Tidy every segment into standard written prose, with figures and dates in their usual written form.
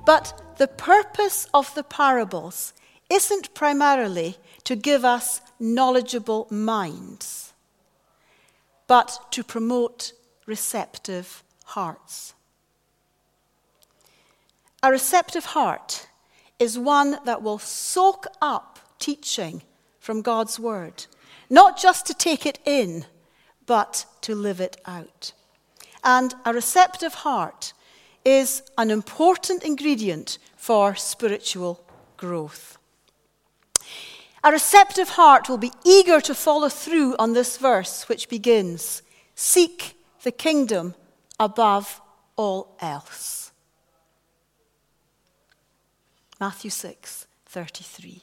But the purpose of the parables isn't primarily to give us knowledgeable minds, but to promote receptive hearts. A receptive heart is one that will soak up teaching from God's word, not just to take it in, but to live it out. And a receptive heart is an important ingredient for spiritual growth. A receptive heart will be eager to follow through on this verse, which begins, "Seek the kingdom above all else." Matthew 6:33.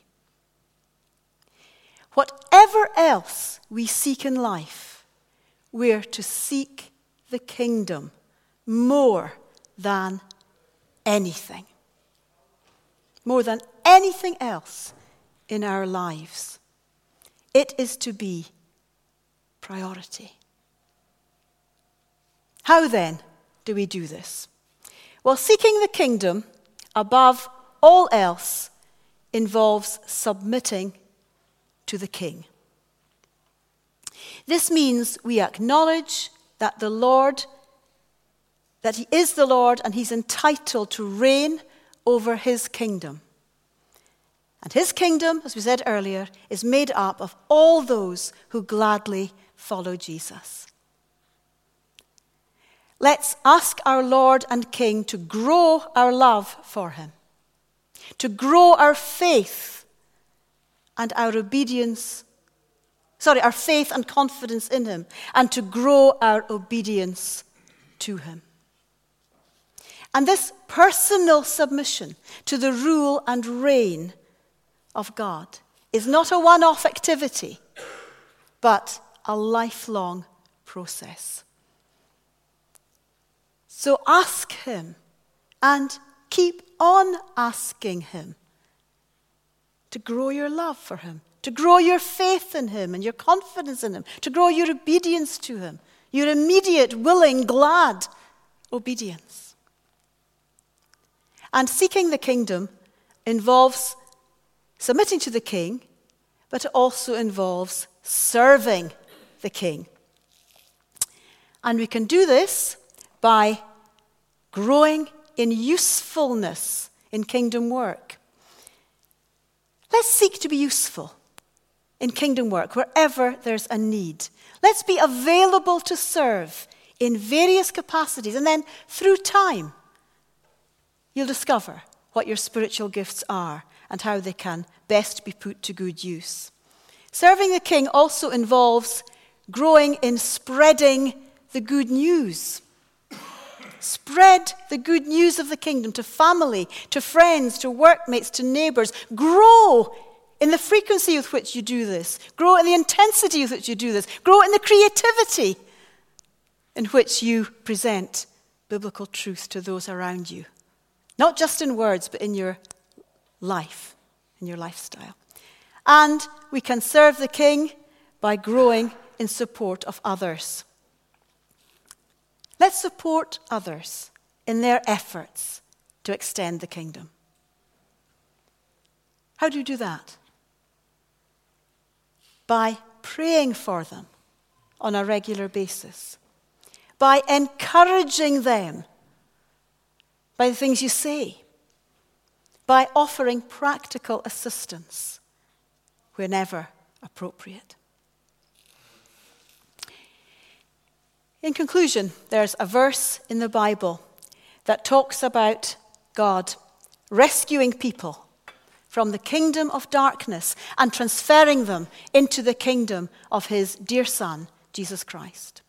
Whatever else we seek in life, we're to seek the kingdom more than anything. More than anything else in our lives. It is to be priority. How then do we do this? Well, seeking the kingdom above all else involves submitting to the King. This means we acknowledge that he is the Lord and he's entitled to reign over his kingdom. And his kingdom, as we said earlier, is made up of all those who gladly follow Jesus. Let's ask our Lord and King to grow our love for him, to grow our faith and our faith and confidence in him, and to grow our obedience to him. And this personal submission to the rule and reign of God is not a one-off activity, but a lifelong process. So ask him and keep on asking him to grow your love for him, to grow your faith in him and your confidence in him, to grow your obedience to him, your immediate, willing, glad obedience. And seeking the kingdom involves submitting to the king, but it also involves serving the king. And we can do this by growing in usefulness in kingdom work. Let's seek to be useful in kingdom work wherever there's a need. Let's be available to serve in various capacities, and then through time, you'll discover what your spiritual gifts are and how they can best be put to good use. Serving the king also involves growing in spreading the good news. Spread the good news of the kingdom to family, to friends, to workmates, to neighbors. Grow in the frequency with which you do this. Grow in the intensity with which you do this. Grow in the creativity in which you present biblical truth to those around you. Not just in words, but in your life, in your lifestyle. And we can serve the king by growing in support of others. Let's support others in their efforts to extend the kingdom. How do you do that? By praying for them on a regular basis. By encouraging them by the things you say. By offering practical assistance whenever appropriate. In conclusion, there's a verse in the Bible that talks about God rescuing people from the kingdom of darkness and transferring them into the kingdom of his dear Son, Jesus Christ.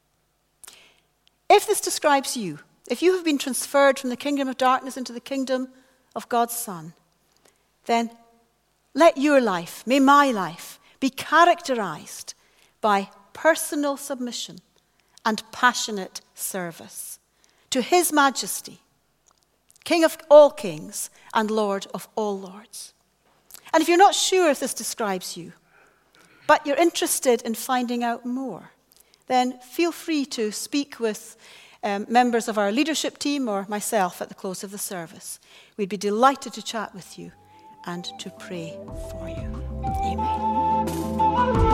If this describes you, if you have been transferred from the kingdom of darkness into the kingdom of God's Son, then let your life, may my life, be characterized by personal submission and passionate service to his majesty, King of all kings and Lord of all lords. And if you're not sure if this describes you, but you're interested in finding out more, then feel free to speak with members of our leadership team or myself at the close of the service. We'd be delighted to chat with you and to pray for you. Amen.